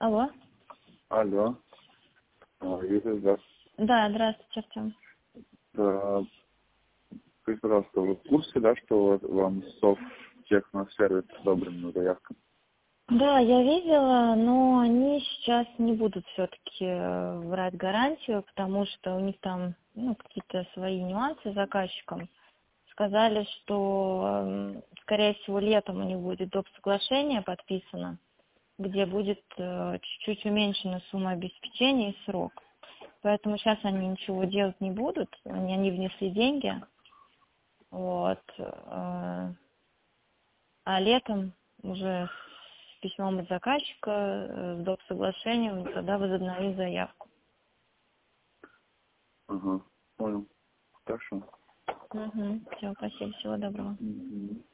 Алло. Алло. Юрий, здравствуйте. Да, здравствуйте, Артем. Да. Скажите, пожалуйста, вы в курсе, да, что вам Совтехносервис одобрен на заявку? Да, я видела, но они сейчас не будут все-таки брать гарантию, потому что у них там какие-то свои нюансы с заказчиком. Сказали, что, скорее всего, летом у них будет доп. Соглашение подписано, где будет чуть-чуть уменьшена сумма обеспечения и срок. Поэтому сейчас они ничего делать не будут, они внесли деньги. Вот. А летом уже с письмом от заказчика, с доп. Соглашением, тогда возобновить заявку. Ага, понял. Хорошо. Все, спасибо, всего доброго.